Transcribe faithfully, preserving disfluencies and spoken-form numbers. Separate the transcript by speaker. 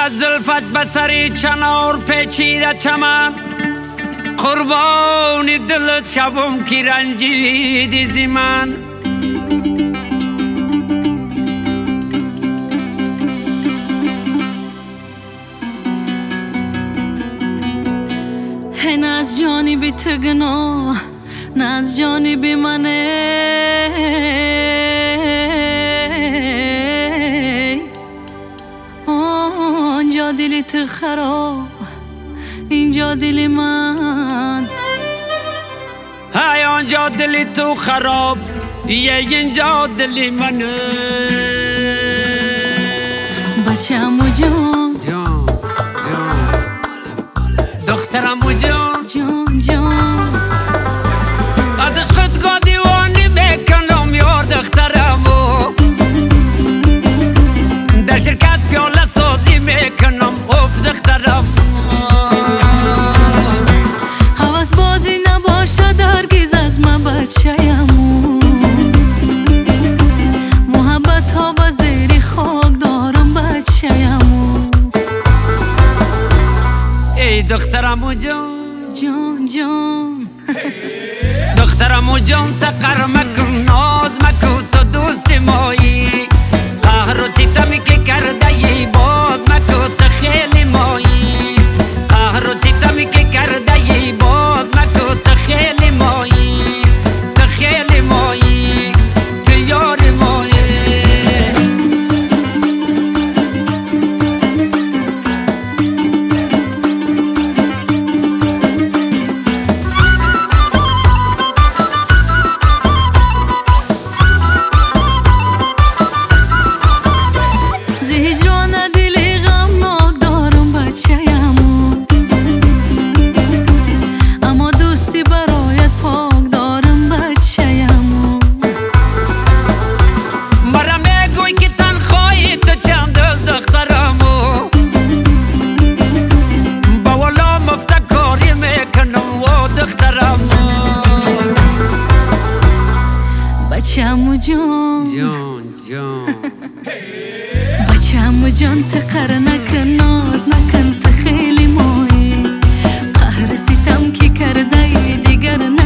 Speaker 1: از زلفت بسری چنار پیچیده چمن قربانی دلت شبم کی رنجیدی زی من
Speaker 2: نه از جانب تو گناه نه از جانب منه آنجا دل تو خراب اینجا دل من
Speaker 1: های آنجا دل تو خراب یه اینجا دل منه
Speaker 2: بچه‌مو جان
Speaker 1: جان جان دخترمو جان
Speaker 2: جان جان
Speaker 1: از عشقت گاه دیوانی میکنم یار دخترمو در شرکت پیاله سازی میکنم اف دخترمو
Speaker 2: حواس بازی نباشد هرگز از من بچه‌مو محبت ها با زیر خاک دارم بچه‌مو
Speaker 1: ای دخترمو جان
Speaker 2: جان جان
Speaker 1: دخترمو جان تقر مکن ناز مکن تو دوست مایی قهر و ستمی که کرده ای باز مکن تو خیلی مایی قهر و ستمی که کرده ای باز مکن تو خیلی مایی تو خیلی مایی تو یار مایی
Speaker 2: بچه‌مو جان
Speaker 1: جان جان
Speaker 2: بچه‌مو جان تقر نکن ناز نکن تو خیلی مایی قهر ستم که کرده ای دیگر